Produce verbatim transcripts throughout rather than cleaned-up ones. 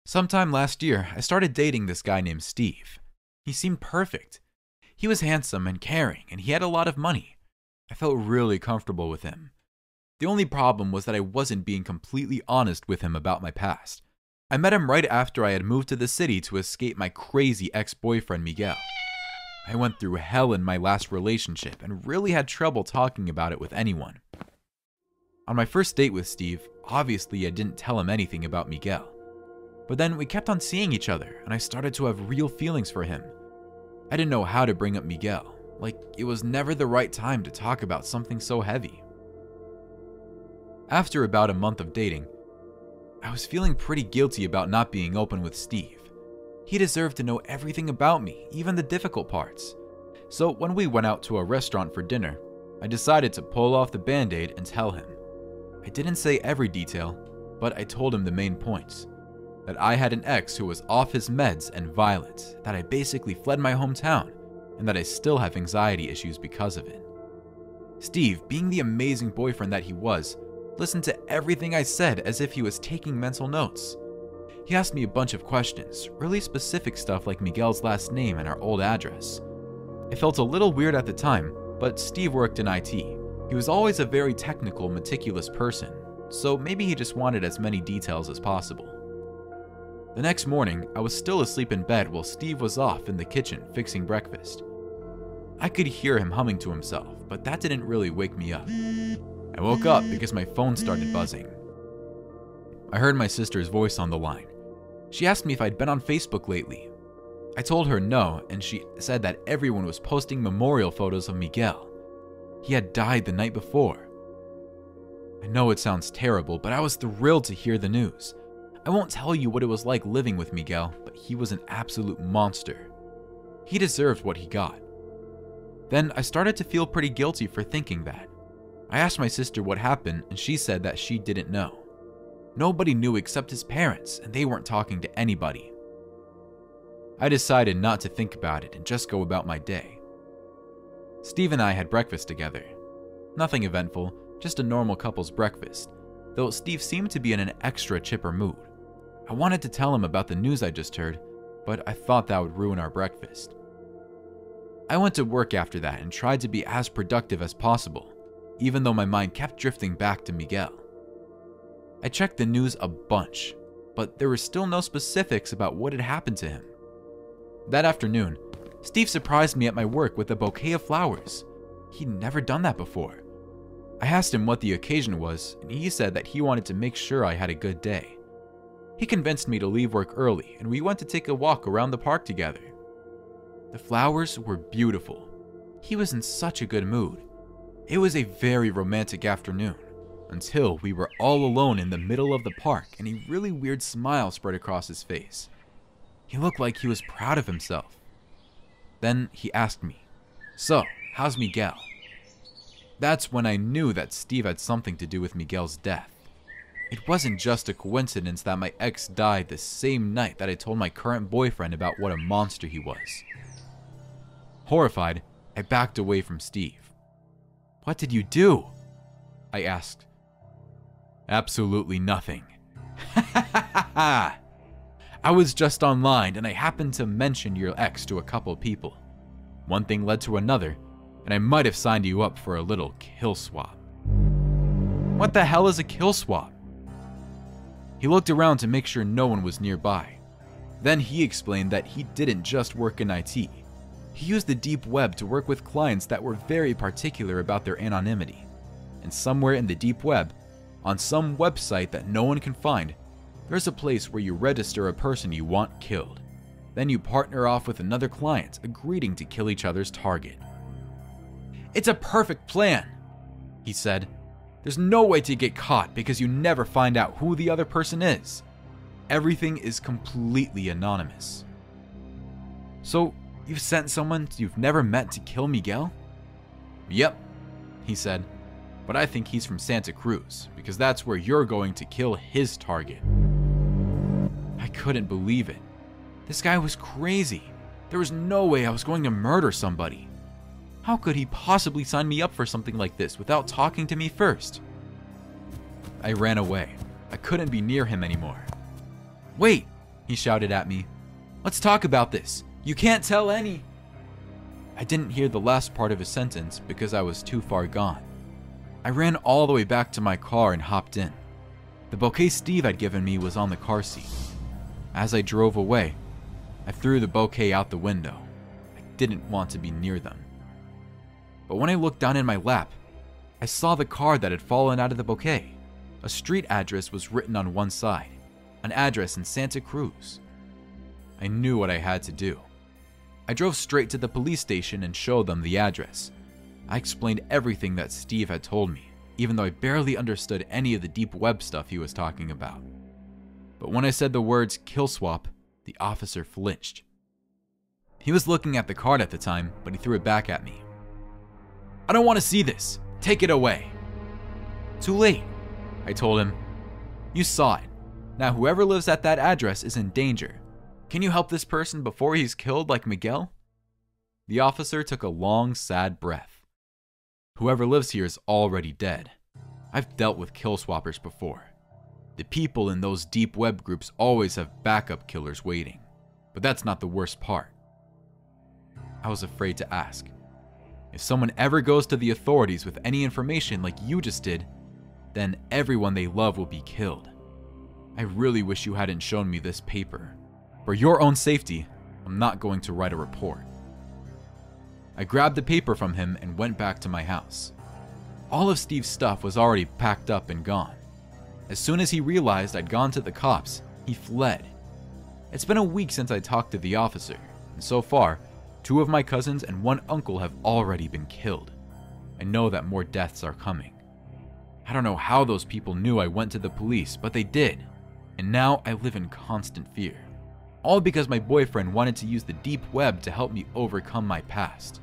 Sometime last year, I started dating this guy named Steve. He seemed perfect. He was handsome and caring, and he had a lot of money. I felt really comfortable with him. The only problem was that I wasn't being completely honest with him about my past. I met him right after I had moved to the city to escape my crazy ex-boyfriend Miguel. I went through hell in my last relationship and really had trouble talking about it with anyone. On my first date with Steve, obviously I didn't tell him anything about Miguel. But then we kept on seeing each other and I started to have real feelings for him. I didn't know how to bring up Miguel, like it was never the right time to talk about something so heavy. After about a month of dating, I was feeling pretty guilty about not being open with Steve. He deserved to know everything about me, even the difficult parts. So when we went out to a restaurant for dinner, I decided to pull off the band-aid and tell him. I didn't say every detail, but I told him the main points. That I had an ex who was off his meds and violent, that I basically fled my hometown, and that I still have anxiety issues because of it. Steve, being the amazing boyfriend that he was, listened to everything I said as if he was taking mental notes. He asked me a bunch of questions, really specific stuff like Miguel's last name and our old address. It felt a little weird at the time, but Steve worked in I T. He was always a very technical, meticulous person, so maybe he just wanted as many details as possible. The next morning, I was still asleep in bed while Steve was off in the kitchen fixing breakfast. I could hear him humming to himself, but that didn't really wake me up. I woke up because my phone started buzzing. I heard my sister's voice on the line. She asked me if I'd been on Facebook lately. I told her no, and she said that everyone was posting memorial photos of Miguel. He had died the night before. I know it sounds terrible, but I was thrilled to hear the news. I won't tell you what it was like living with Miguel, but he was an absolute monster. He deserved what he got. Then I started to feel pretty guilty for thinking that. I asked my sister what happened, and she said that she didn't know. Nobody knew except his parents, and they weren't talking to anybody. I decided not to think about it and just go about my day. Steve and I had breakfast together. Nothing eventful, just a normal couple's breakfast, though Steve seemed to be in an extra chipper mood. I wanted to tell him about the news I just heard, but I thought that would ruin our breakfast. I went to work after that and tried to be as productive as possible, even though my mind kept drifting back to Miguel. I checked the news a bunch, but there were still no specifics about what had happened to him. That afternoon, Steve surprised me at my work with a bouquet of flowers. He'd never done that before. I asked him what the occasion was, and he said that he wanted to make sure I had a good day. He convinced me to leave work early, and we went to take a walk around the park together. The flowers were beautiful. He was in such a good mood. It was a very romantic afternoon, until we were all alone in the middle of the park and a really weird smile spread across his face. He looked like he was proud of himself. Then he asked me, "So, how's Miguel?" That's when I knew that Steve had something to do with Miguel's death. It wasn't just a coincidence that my ex died the same night that I told my current boyfriend about what a monster he was. Horrified, I backed away from Steve. "What did you do?" I asked. "Absolutely nothing." I was just online and I happened to mention your ex to a couple people. One thing led to another, and I might have signed you up for a little kill swap. What the hell is a kill swap? He looked around to make sure no one was nearby. Then he explained that he didn't just work in I T. He used the deep web to work with clients that were very particular about their anonymity. And somewhere in the deep web, on some website that no one can find, there's a place where you register a person you want killed. Then you partner off with another client, agreeing to kill each other's target. "It's a perfect plan," he said. "There's no way to get caught because you never find out who the other person is. Everything is completely anonymous." "So, you've sent someone you've never met to kill Miguel?" "Yep," he said. "But I think he's from Santa Cruz, because that's where you're going to kill his target." I couldn't believe it. This guy was crazy. There was no way I was going to murder somebody. How could he possibly sign me up for something like this without talking to me first? I ran away. I couldn't be near him anymore. "Wait," he shouted at me. "Let's talk about this. You can't tell any." I didn't hear the last part of his sentence because I was too far gone. I ran all the way back to my car and hopped in. The bouquet Steve had given me was on the car seat. As I drove away, I threw the bouquet out the window. I didn't want to be near them. But when I looked down in my lap, I saw the card that had fallen out of the bouquet. A street address was written on one side, an address in Santa Cruz. I knew what I had to do. I drove straight to the police station and showed them the address. I explained everything that Steve had told me, even though I barely understood any of the deep web stuff he was talking about. But when I said the words kill swap, the officer flinched. He was looking at the card at the time, but he threw it back at me. "I don't want to see this. Take it away." "Too late," I told him. "You saw it. Now whoever lives at that address is in danger. Can you help this person before he's killed like Miguel?" The officer took a long, sad breath. "Whoever lives here is already dead. I've dealt with kill swappers before. The people in those deep web groups always have backup killers waiting. But that's not the worst part." I was afraid to ask. If someone ever goes to the authorities with any information like you just did, then everyone they love will be killed. I really wish you hadn't shown me this paper. For your own safety, I'm not going to write a report. I grabbed the paper from him and went back to my house. All of Steve's stuff was already packed up and gone. As soon as he realized I'd gone to the cops, he fled. It's been a week since I talked to the officer, and so far, two of my cousins and one uncle have already been killed. I know that more deaths are coming. I don't know how those people knew I went to the police, but they did, and now I live in constant fear. All because my boyfriend wanted to use the deep web to help me overcome my past.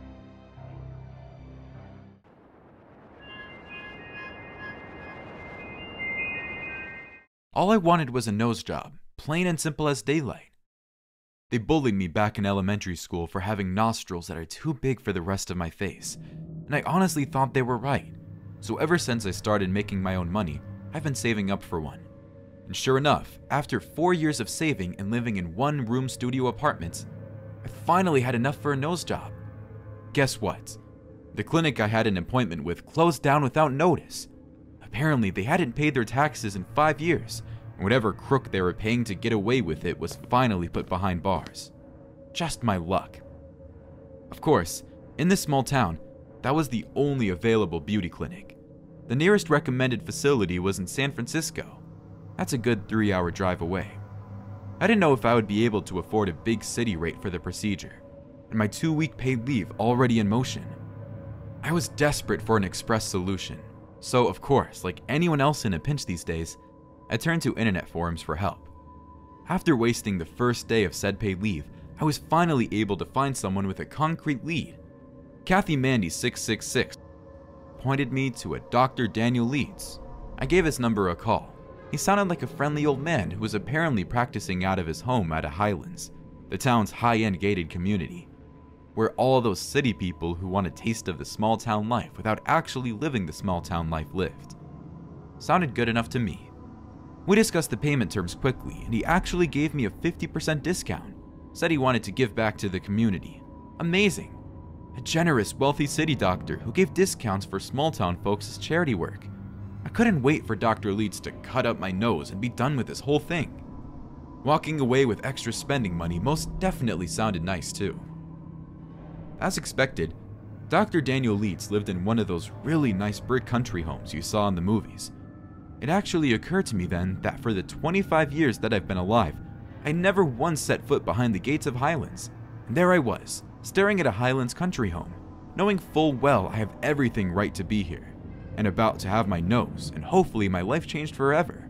All I wanted was a nose job, plain and simple as daylight. They bullied me back in elementary school for having nostrils that are too big for the rest of my face, and I honestly thought they were right. So ever since I started making my own money, I've been saving up for one. And sure enough, after four years of saving and living in one-room studio apartments, I finally had enough for a nose job. Guess what? The clinic I had an appointment with closed down without notice. Apparently, they hadn't paid their taxes in five years, and whatever crook they were paying to get away with it was finally put behind bars. Just my luck. Of course, in this small town, that was the only available beauty clinic. The nearest recommended facility was in San Francisco. That's a good three-hour drive away. I didn't know if I would be able to afford a big city rate for the procedure, and my two-week paid leave already in motion. I was desperate for an express solution, so of course, like anyone else in a pinch these days, I turned to internet forums for help. After wasting the first day of said paid leave, I was finally able to find someone with a concrete lead. Kathy Mandy six six six pointed me to a Doctor Daniel Leeds. I gave his number a call. He sounded like a friendly old man who was apparently practicing out of his home at a Highlands, the town's high-end gated community, where all those city people who want a taste of the small town life without actually living the small town life lived. Sounded good enough to me. We discussed the payment terms quickly, and he actually gave me a fifty percent discount. Said he wanted to give back to the community. Amazing. A generous, wealthy city doctor who gave discounts for small town folks' charity work. I couldn't wait for Doctor Leeds to cut up my nose and be done with this whole thing. Walking away with extra spending money most definitely sounded nice too. As expected, Doctor Daniel Leeds lived in one of those really nice brick country homes you saw in the movies. It actually occurred to me then that for the twenty-five years that I've been alive, I never once set foot behind the gates of Highlands. And there I was, staring at a Highlands country home, knowing full well I have everything right to be here, and about to have my nose and hopefully my life changed forever.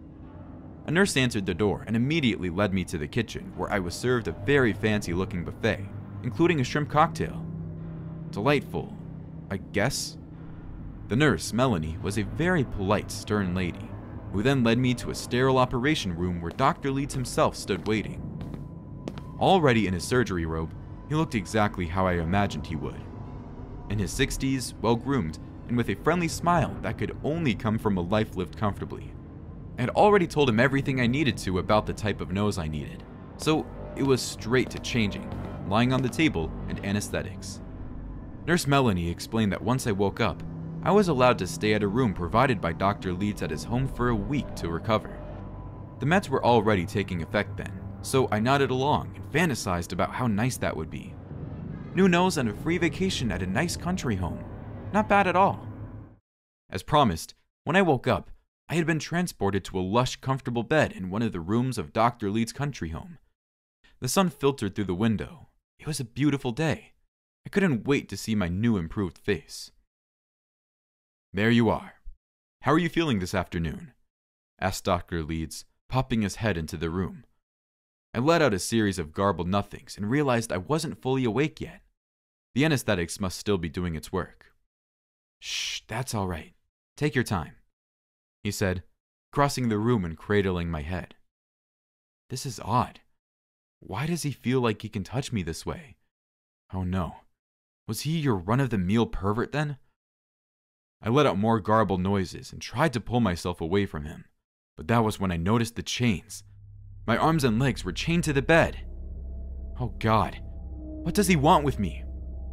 A nurse answered the door and immediately led me to the kitchen, where I was served a very fancy looking buffet, including a shrimp cocktail. Delightful, I guess? The nurse, Melanie, was a very polite, stern lady, who then led me to a sterile operation room where Doctor Leeds himself stood waiting. Already in his surgery robe, he looked exactly how I imagined he would. In his sixties, well-groomed, and with a friendly smile that could only come from a life lived comfortably. I had already told him everything I needed to about the type of nose I needed, so it was straight to changing, lying on the table, and anesthetics. Nurse Melanie explained that once I woke up, I was allowed to stay at a room provided by Doctor Leeds at his home for a week to recover. The meds were already taking effect then, so I nodded along and fantasized about how nice that would be. New nose and a free vacation at a nice country home. Not bad at all. As promised, when I woke up, I had been transported to a lush, comfortable bed in one of the rooms of Doctor Leeds' country home. The sun filtered through the window. It was a beautiful day. I couldn't wait to see my new improved face. "There you are. How are you feeling this afternoon?" asked Doctor Leeds, popping his head into the room. I let out a series of garbled nothings and realized I wasn't fully awake yet. The anesthetics must still be doing its work. "Shh, that's all right. Take your time," he said, crossing the room and cradling my head. This is odd. Why does he feel like he can touch me this way? Oh no. Was he your run-of-the-mill pervert then? I let out more garbled noises and tried to pull myself away from him, but that was when I noticed the chains. My arms and legs were chained to the bed. Oh God, what does he want with me?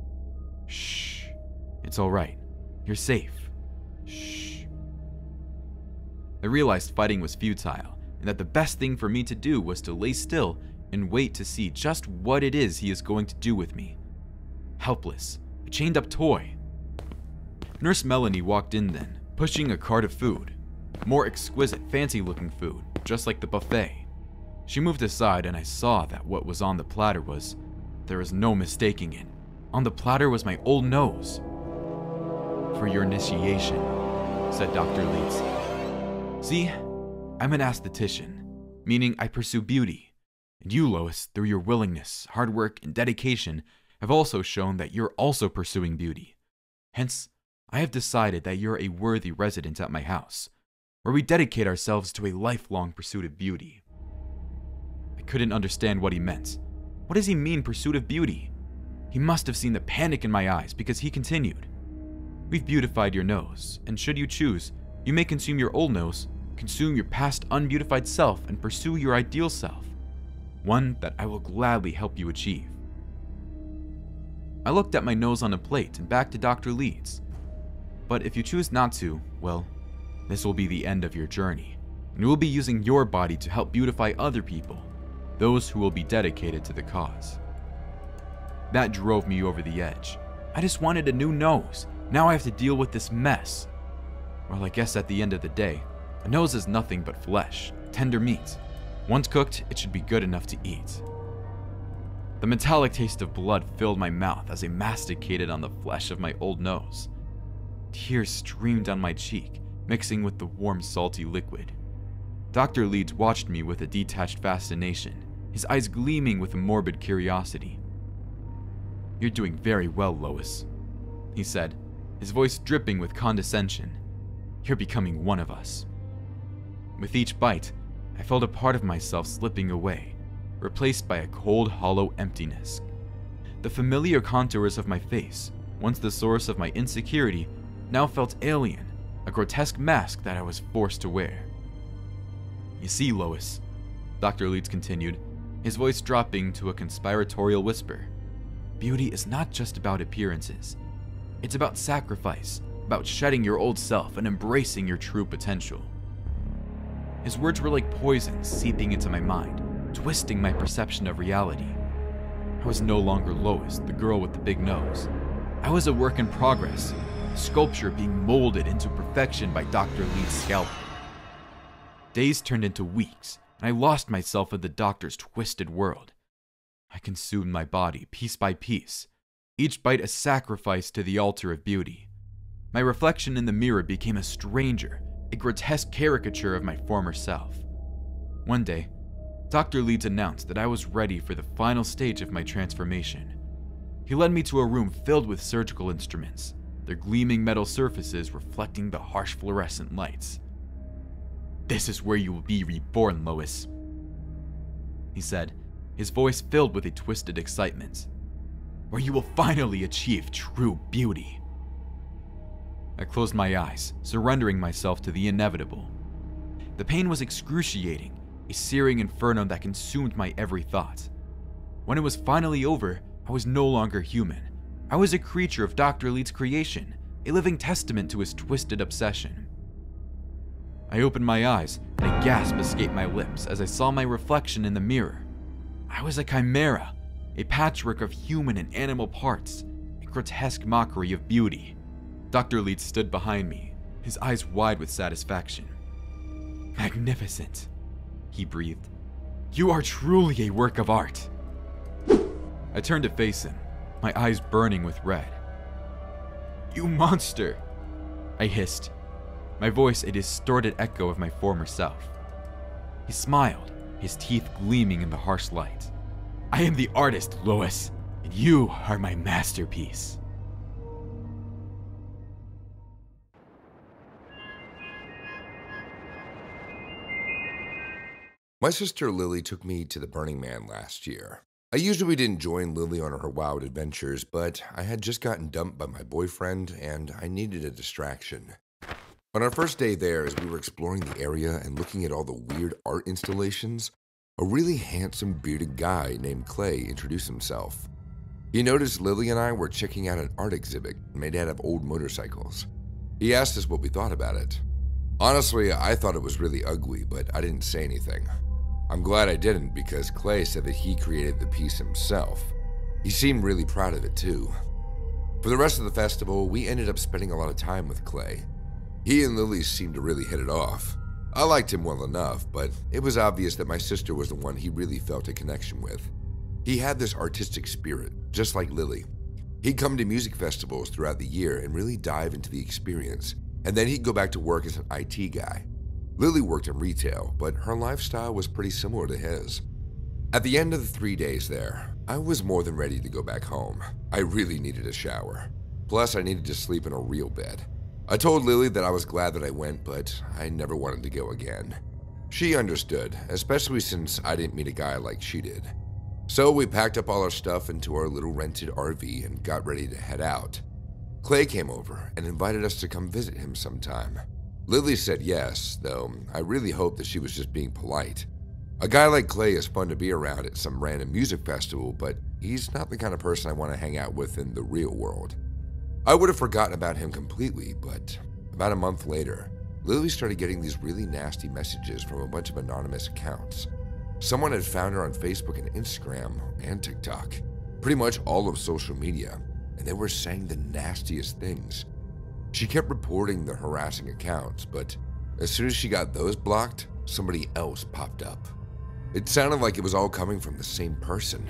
Shh, it's all right. You're safe. Shh. I realized fighting was futile and that the best thing for me to do was to lay still and wait to see just what it is he is going to do with me. Helpless, a chained-up toy. Nurse Melanie walked in then, pushing a cart of food. More exquisite, fancy-looking food, just like the buffet. She moved aside and I saw that what was on the platter was... there was no mistaking it. On the platter was my old nose. "For your initiation," said Doctor Leeds. "See, I'm an aesthetician, meaning I pursue beauty. And you, Lois, through your willingness, hard work, and dedication, have also shown that you're also pursuing beauty. Hence, I have decided that you're a worthy resident at my house, where we dedicate ourselves to a lifelong pursuit of beauty." I couldn't understand what he meant. What does he mean, pursuit of beauty? He must have seen the panic in my eyes because he continued. "We've beautified your nose, and should you choose, you may consume your old nose, consume your past unbeautified self, and pursue your ideal self. One that I will gladly help you achieve." I looked at my nose on a plate and back to Doctor Leeds. "But if you choose not to, well, this will be the end of your journey, and you will be using your body to help beautify other people, those who will be dedicated to the cause." That drove me over the edge. I just wanted a new nose. Now I have to deal with this mess. Well, I guess at the end of the day, a nose is nothing but flesh, tender meat. Once cooked, it should be good enough to eat. The metallic taste of blood filled my mouth as I masticated on the flesh of my old nose. Tears streamed down my cheek, mixing with the warm, salty liquid. Doctor Leeds watched me with a detached fascination, his eyes gleaming with a morbid curiosity. "You're doing very well, Lois," he said, his voice dripping with condescension. "You're becoming one of us." With each bite, I felt a part of myself slipping away, replaced by a cold, hollow emptiness. The familiar contours of my face, once the source of my insecurity, now felt alien, a grotesque mask that I was forced to wear. "You see, Lois," Doctor Leeds continued, his voice dropping to a conspiratorial whisper, "beauty is not just about appearances. It's about sacrifice, about shedding your old self and embracing your true potential." His words were like poison seeping into my mind, twisting my perception of reality. I was no longer Lois, the girl with the big nose. I was a work in progress, a sculpture being molded into perfection by Doctor Leeds' scalpel. Days turned into weeks, and I lost myself in the doctor's twisted world. I consumed my body piece by piece, each bite a sacrifice to the altar of beauty. My reflection in the mirror became a stranger, a grotesque caricature of my former self. One day, Doctor Leeds announced that I was ready for the final stage of my transformation. He led me to a room filled with surgical instruments, their gleaming metal surfaces reflecting the harsh fluorescent lights. "This is where you will be reborn, Lois," he said, his voice filled with a twisted excitement. "Where you will finally achieve true beauty." I closed my eyes, surrendering myself to the inevitable. The pain was excruciating, a searing inferno that consumed my every thought. When it was finally over, I was no longer human. I was a creature of Doctor Leeds' creation, a living testament to his twisted obsession. I opened my eyes, and a gasp escaped my lips as I saw my reflection in the mirror. I was a chimera, a patchwork of human and animal parts, a grotesque mockery of beauty. Doctor Leeds stood behind me, his eyes wide with satisfaction. "Magnificent," he breathed. "You are truly a work of art." I turned to face him, my eyes burning with red. "You monster!" I hissed, my voice a distorted echo of my former self. He smiled, his teeth gleaming in the harsh light. "I am the artist, Lois, and you are my masterpiece." My sister Lily took me to the Burning Man last year. I usually didn't join Lily on her wild adventures, but I had just gotten dumped by my boyfriend and I needed a distraction. On our first day there, as we were exploring the area and looking at all the weird art installations, a really handsome bearded guy named Clay introduced himself. He noticed Lily and I were checking out an art exhibit made out of old motorcycles. He asked us what we thought about it. Honestly, I thought it was really ugly, but I didn't say anything. I'm glad I didn't, because Clay said that he created the piece himself. He seemed really proud of it too. For the rest of the festival, we ended up spending a lot of time with Clay. He and Lily seemed to really hit it off. I liked him well enough, but it was obvious that my sister was the one he really felt a connection with. He had this artistic spirit, just like Lily. He'd come to music festivals throughout the year and really dive into the experience, and then he'd go back to work as an I T guy. Lily worked in retail, but her lifestyle was pretty similar to his. At the end of the three days there, I was more than ready to go back home. I really needed a shower. Plus, I needed to sleep in a real bed. I told Lily that I was glad that I went, but I never wanted to go again. She understood, especially since I didn't meet a guy like she did. So we packed up all our stuff into our little rented R V and got ready to head out. Clay came over and invited us to come visit him sometime. Lily said yes, though I really hoped that she was just being polite. A guy like Clay is fun to be around at some random music festival, but he's not the kind of person I want to hang out with in the real world. I would have forgotten about him completely, but about a month later, Lily started getting these really nasty messages from a bunch of anonymous accounts. Someone had found her on Facebook and Instagram and TikTok, pretty much all of social media, and they were saying the nastiest things. She kept reporting the harassing accounts, but as soon as she got those blocked, somebody else popped up. It sounded like it was all coming from the same person.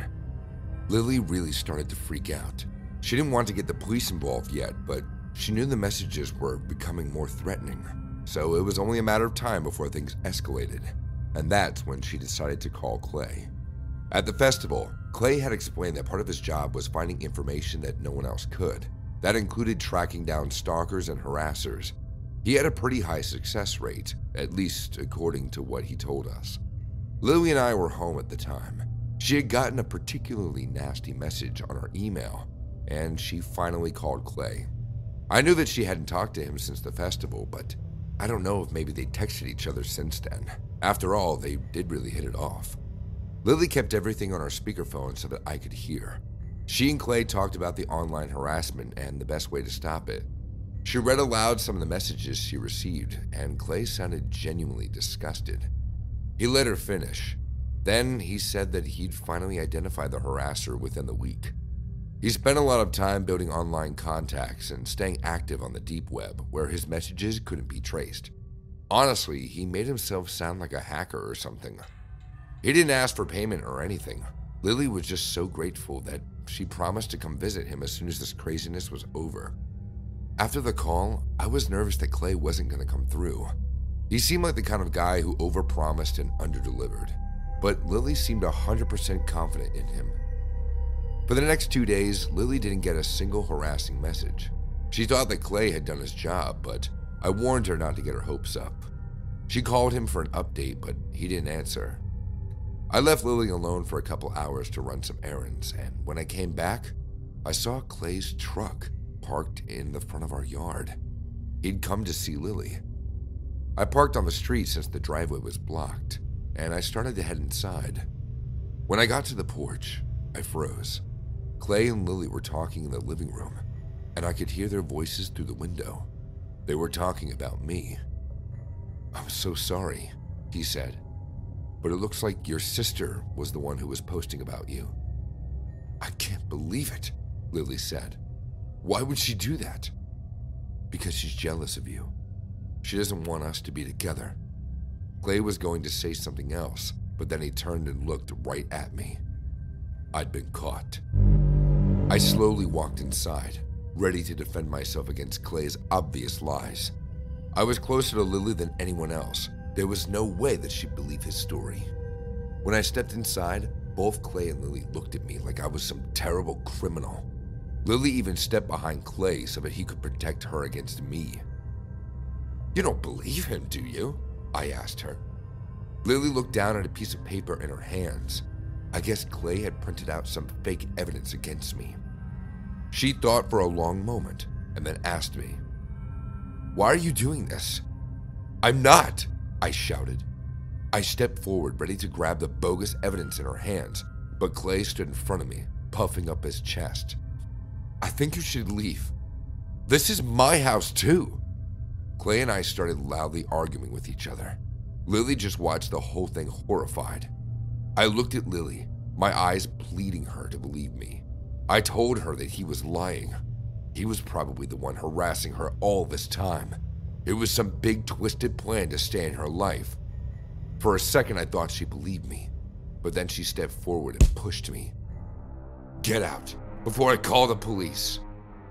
Lily really started to freak out. She didn't want to get the police involved yet, but she knew the messages were becoming more threatening, so it was only a matter of time before things escalated, and that's when she decided to call Clay. At the festival, Clay had explained that part of his job was finding information that no one else could. That included tracking down stalkers and harassers. He had a pretty high success rate, at least according to what he told us. Lily and I were home at the time. She had gotten a particularly nasty message on her email, and she finally called Clay. I knew that she hadn't talked to him since the festival, but I don't know if maybe they texted each other since then. After all, they did really hit it off. Lily kept everything on her speakerphone so that I could hear. She and Clay talked about the online harassment and the best way to stop it. She read aloud some of the messages she received, and Clay sounded genuinely disgusted. He let her finish. Then he said that he'd finally identified the harasser within the week. He spent a lot of time building online contacts and staying active on the deep web, where his messages couldn't be traced. Honestly, he made himself sound like a hacker or something. He didn't ask for payment or anything. Lily was just so grateful that she promised to come visit him as soon as this craziness was over. After the call, I was nervous that Clay wasn't going to come through. He seemed like the kind of guy who overpromised and underdelivered, but Lily seemed one hundred percent confident in him. For the next two days, Lily didn't get a single harassing message. She thought that Clay had done his job, but I warned her not to get her hopes up. She called him for an update, but he didn't answer. I left Lily alone for a couple hours to run some errands, and when I came back, I saw Clay's truck parked in the front of our yard. He'd come to see Lily. I parked on the street since the driveway was blocked, and I started to head inside. When I got to the porch, I froze. Clay and Lily were talking in the living room, and I could hear their voices through the window. They were talking about me. "I'm so sorry," he said, "but it looks like your sister was the one who was posting about you." "I can't believe it," Lily said. "Why would she do that?" "Because she's jealous of you. She doesn't want us to be together." Clay was going to say something else, but then he turned and looked right at me. I'd been caught. I slowly walked inside, ready to defend myself against Clay's obvious lies. I was closer to Lily than anyone else. There was no way that she'd believe his story. When I stepped inside, both Clay and Lily looked at me like I was some terrible criminal. Lily even stepped behind Clay so that he could protect her against me. "You don't believe him, do you?" I asked her. Lily looked down at a piece of paper in her hands. I guess Clay had printed out some fake evidence against me. She thought for a long moment and then asked me, "Why are you doing this?" "I'm not," I shouted. I stepped forward, ready to grab the bogus evidence in her hands, but Clay stood in front of me, puffing up his chest. "I think you should leave. This is my house too." Clay and I started loudly arguing with each other. Lily just watched the whole thing horrified. I looked at Lily, my eyes pleading her to believe me. I told her that he was lying. He was probably the one harassing her all this time. It was some big twisted plan to stay in her life. For a second I thought she believed me, but then she stepped forward and pushed me. "Get out, before I call the police."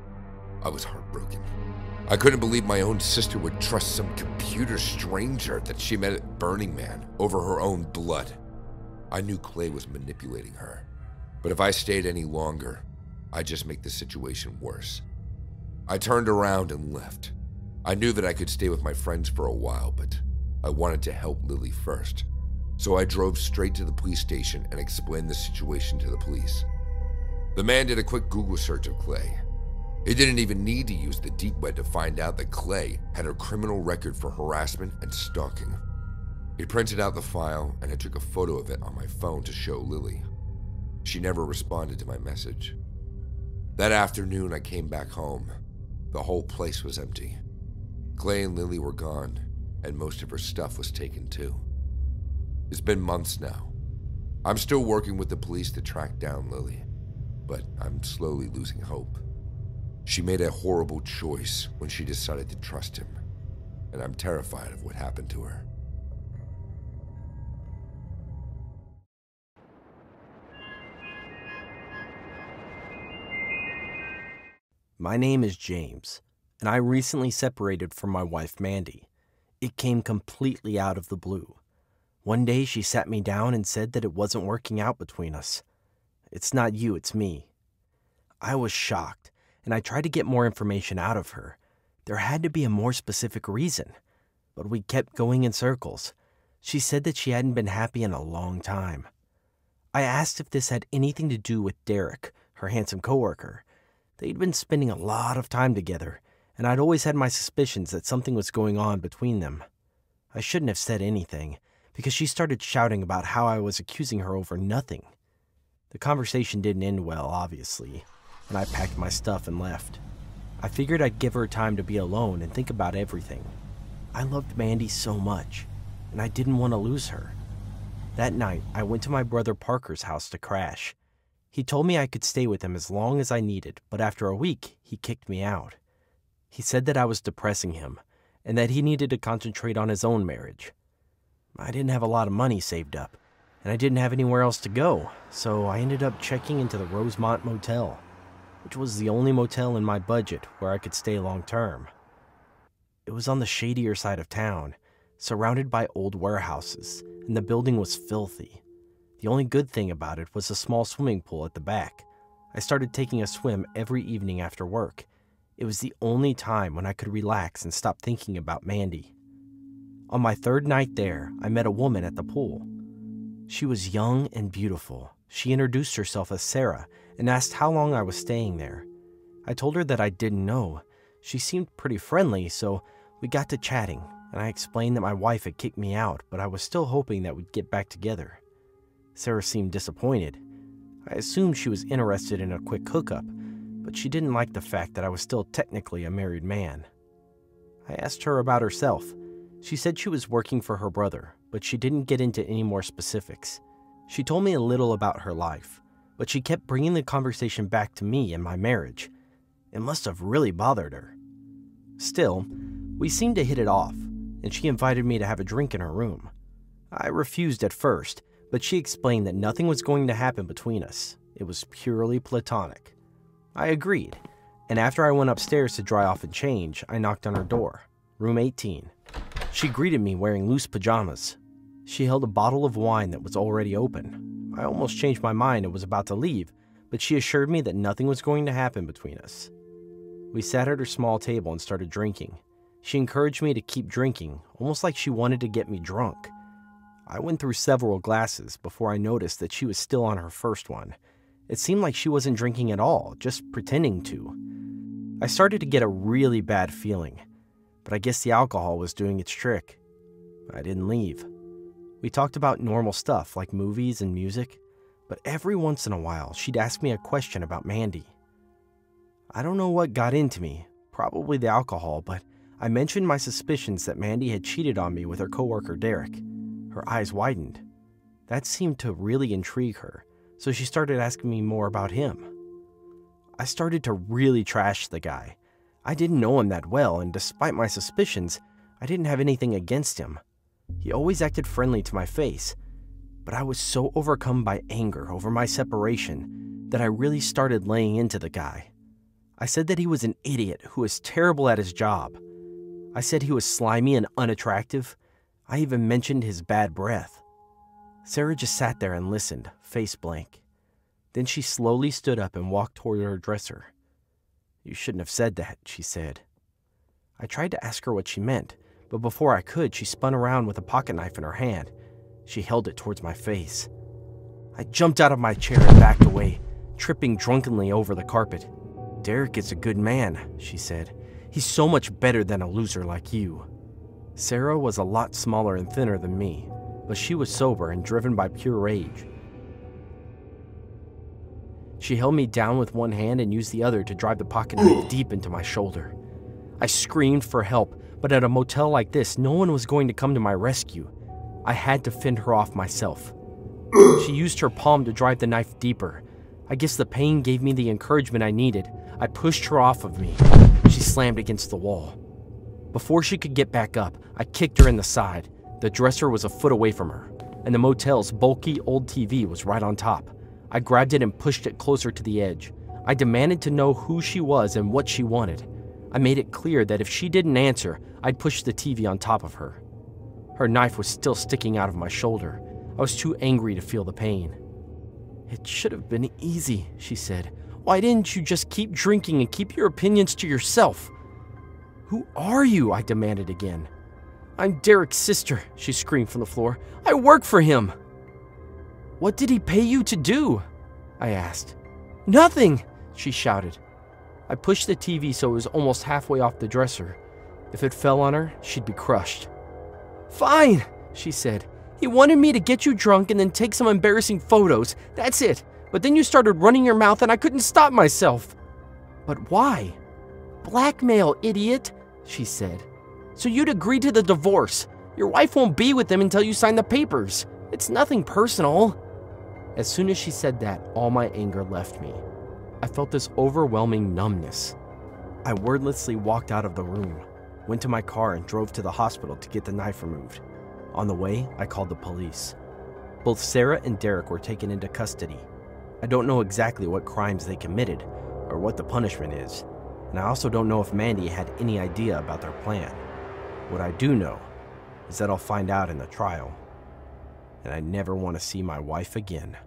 I was heartbroken. I couldn't believe my own sister would trust some computer stranger that she met at Burning Man over her own blood. I knew Clay was manipulating her, but if I stayed any longer, I'd just make the situation worse. I turned around and left. I knew that I could stay with my friends for a while, but I wanted to help Lily first. So I drove straight to the police station and explained the situation to the police. The man did a quick Google search of Clay. He didn't even need to use the deep web to find out that Clay had a criminal record for harassment and stalking. He printed out the file and I took a photo of it on my phone to show Lily. She never responded to my message. That afternoon I came back home. The whole place was empty. Clay and Lily were gone, and most of her stuff was taken too. It's been months now. I'm still working with the police to track down Lily, but I'm slowly losing hope. She made a horrible choice when she decided to trust him, and I'm terrified of what happened to her. My name is James, and I recently separated from my wife Mandy. It came completely out of the blue. One day she sat me down and said that it wasn't working out between us. "It's not you, it's me." I was shocked, and I tried to get more information out of her. There had to be a more specific reason, but we kept going in circles. She said that she hadn't been happy in a long time. I asked if this had anything to do with Derek, her handsome coworker. They'd been spending a lot of time together, and I'd always had my suspicions that something was going on between them. I shouldn't have said anything, because she started shouting about how I was accusing her over nothing. The conversation didn't end well, obviously, and I packed my stuff and left. I figured I'd give her time to be alone and think about everything. I loved Mandy so much, and I didn't want to lose her. That night, I went to my brother Parker's house to crash. He told me I could stay with him as long as I needed, but after a week, he kicked me out. He said that I was depressing him, and that he needed to concentrate on his own marriage. I didn't have a lot of money saved up, and I didn't have anywhere else to go, so I ended up checking into the Rosemont Motel, which was the only motel in my budget where I could stay long term. It was on the shadier side of town, surrounded by old warehouses, and the building was filthy. The only good thing about it was a small swimming pool at the back. I started taking a swim every evening after work. It was the only time when I could relax and stop thinking about Mandy. On my third night there, I met a woman at the pool. She was young and beautiful. She introduced herself as Sarah and asked how long I was staying there. I told her that I didn't know. She seemed pretty friendly, so we got to chatting, and I explained that my wife had kicked me out, but I was still hoping that we'd get back together. Sarah seemed disappointed. I assumed she was interested in a quick hookup, but she didn't like the fact that I was still technically a married man. I asked her about herself. She said she was working for her brother, but she didn't get into any more specifics. She told me a little about her life, but she kept bringing the conversation back to me and my marriage. It must have really bothered her. Still, we seemed to hit it off, and she invited me to have a drink in her room. I refused at first, but she explained that nothing was going to happen between us. It was purely platonic. I agreed, and after I went upstairs to dry off and change, I knocked on her door, room eighteen. She greeted me wearing loose pajamas. She held a bottle of wine that was already open. I almost changed my mind and was about to leave, but she assured me that nothing was going to happen between us. We sat at her small table and started drinking. She encouraged me to keep drinking, almost like she wanted to get me drunk. I went through several glasses before I noticed that she was still on her first one. It seemed like she wasn't drinking at all, just pretending to. I started to get a really bad feeling, but I guess the alcohol was doing its trick. I didn't leave. We talked about normal stuff like movies and music, but every once in a while she'd ask me a question about Mandy. I don't know what got into me, probably the alcohol, but I mentioned my suspicions that Mandy had cheated on me with her coworker Derek. Her eyes widened. That seemed to really intrigue her, so she started asking me more about him. I started to really trash the guy. I didn't know him that well, and despite my suspicions, I didn't have anything against him. He always acted friendly to my face, but I was so overcome by anger over my separation that I really started laying into the guy. I said that he was an idiot who was terrible at his job. I said he was slimy and unattractive. I even mentioned his bad breath. Sarah just sat there and listened, face blank. Then she slowly stood up and walked toward her dresser. "You shouldn't have said that," she said. I tried to ask her what she meant, but before I could, she spun around with a pocket knife in her hand. She held it towards my face. I jumped out of my chair and backed away, tripping drunkenly over the carpet. "Derek is a good man," she said. "He's so much better than a loser like you." Sarah was a lot smaller and thinner than me, but she was sober and driven by pure rage. She held me down with one hand and used the other to drive the pocket knife deep into my shoulder. I screamed for help, but at a motel like this, no one was going to come to my rescue. I had to fend her off myself. She used her palm to drive the knife deeper. I guess the pain gave me the encouragement I needed. I pushed her off of me. She slammed against the wall. Before she could get back up, I kicked her in the side. The dresser was a foot away from her, and the motel's bulky old T V was right on top. I grabbed it and pushed it closer to the edge. I demanded to know who she was and what she wanted. I made it clear that if she didn't answer, I'd push the T V on top of her. Her knife was still sticking out of my shoulder. I was too angry to feel the pain. "It should have been easy," she said. "Why didn't you just keep drinking and keep your opinions to yourself?" "Who are you?" I demanded again. "I'm Derek's sister," she screamed from the floor. "I work for him." "What did he pay you to do?" I asked. "Nothing," she shouted. I pushed the T V so it was almost halfway off the dresser. If it fell on her, she'd be crushed. "Fine," she said. "He wanted me to get you drunk and then take some embarrassing photos. That's it. But then you started running your mouth and I couldn't stop myself." "But why?" "Blackmail, idiot," she said. "So you'd agree to the divorce. Your wife won't be with him until you sign the papers. It's nothing personal." As soon as she said that, all my anger left me. I felt this overwhelming numbness. I wordlessly walked out of the room, went to my car and drove to the hospital to get the knife removed. On the way, I called the police. Both Sarah and Derek were taken into custody. I don't know exactly what crimes they committed or what the punishment is, and I also don't know if Mandy had any idea about their plan. What I do know is that I'll find out in the trial, and I never want to see my wife again.